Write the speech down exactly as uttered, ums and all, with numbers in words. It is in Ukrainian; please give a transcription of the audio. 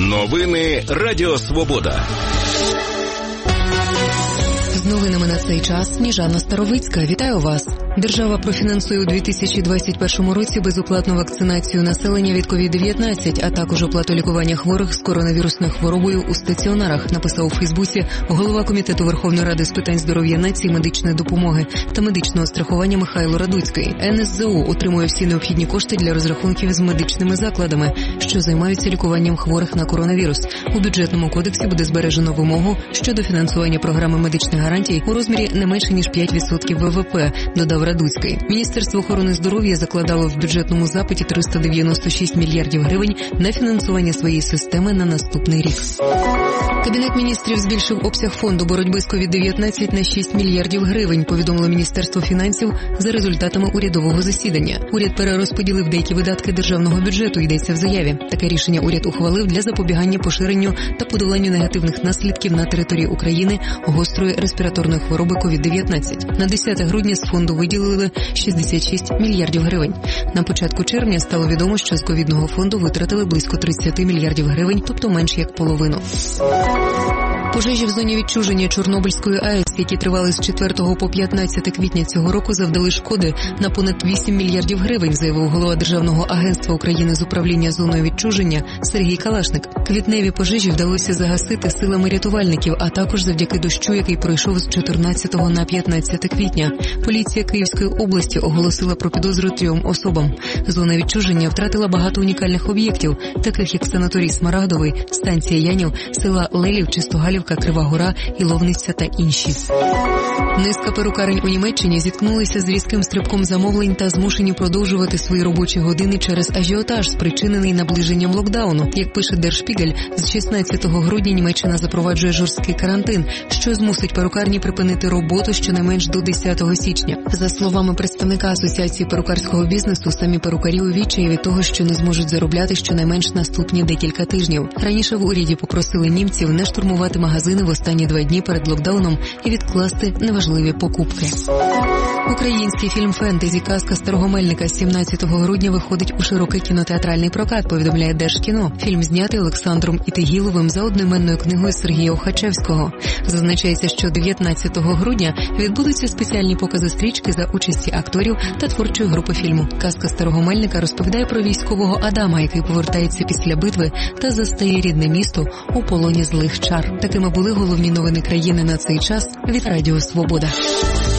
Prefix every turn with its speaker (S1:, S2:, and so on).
S1: Новини Радіо Свобода.
S2: З новинами на цей час Сніжана Старовицька. Вітаю вас. Держава профінансує у дві тисячі двадцять першому році безоплатну вакцинацію населення від ковід дев'ятнадцять, а також оплату лікування хворих з коронавірусною хворобою у стаціонарах, написав у Фейсбуці голова Комітету Верховної Ради з питань здоров'я нації, медичної допомоги та медичного страхування Михайло Радуцький. ен ес зе у отримує всі необхідні кошти для розрахунків з медичними закладами, що займаються лікуванням хворих на коронавірус. У бюджетному кодексі буде збережено вимогу щодо фінансування програми медичних гарантій у розмірі не менше ніж п'ять відсотків ве ве пе, додав Радуцький. Міністерство охорони здоров'я закладало в бюджетному запиті триста дев'яносто шість мільярдів гривень на фінансування своєї системи на наступний рік. Кабінет міністрів збільшив обсяг фонду боротьби з ковід дев'ятнадцять на шість мільярдів гривень, повідомило Міністерство фінансів за результатами урядового засідання. Уряд перерозподілив деякі видатки державного бюджету, йдеться в заяві. Таке рішення уряд ухвалив для запобігання поширенню та подоланню негативних наслідків на території України гострої респіраторної хвороби ковід дев'ятнадцять. На десяте грудня з фонду виділили шістдесят шість мільярдів гривень. На початку червня стало відомо, що з ковідного фонду витратили близько тридцять мільярдів гривень, тобто менш як половину. Пожежі в зоні відчуження Чорнобильської АЕС, які тривали з четвертого по п'ятнадцяте квітня цього року, завдали шкоди на понад вісім мільярдів гривень, заявив голова Державного агентства України з управління зоною відчуження Сергій Калашник. Квітневі пожежі вдалося загасити силами рятувальників, а також завдяки дощу, який пройшов з чотирнадцятого на п'ятнадцяте квітня. Поліція Київської області оголосила про підозру трьом особам. Зона відчуження втратила багато унікальних об'єктів, таких як санаторій Смарагдовий, станція Янів, села Лелів, Чистогалівка, Крива Гора, Іловниця та інші. Низка перукарень у Німеччині зіткнулися з різким стрибком замовлень та змушені продовжувати свої робочі години через ажіотаж, спричинений наближенням локдауну. Як пише Der Spiegel, з шістнадцятого грудня Німеччина запроваджує жорсткий карантин, що змусить перукарні припинити роботу щонайменш до десятого січня. За словами представника Асоціації перукарського бізнесу, самі перукарі у відчаї від того, що не зможуть заробляти щонайменш наступні декілька тижнів. Раніше в уряді попросили німців не штурмувати магазини в останні два дні перед локдауном і відкласти неважливі покупки. Український фільм «Фентезі. Казка старого мельника» сімнадцятого грудня виходить у широкий кінотеатральний прокат, повідомляє Держкіно. Фільм знятий Олександром Ітигіловим за одноіменною книгою Сергія Охачевського. Зазначається, що дев'ятнадцятого грудня відбудуться спеціальні покази стрічки за участі акторів та творчої групи фільму. Казка старого мельника розповідає про військового Адама, який повертається після битви та застає рідне місто у полоні злих чар. Такими були головні новини країни на цей час від Радіо Свобода.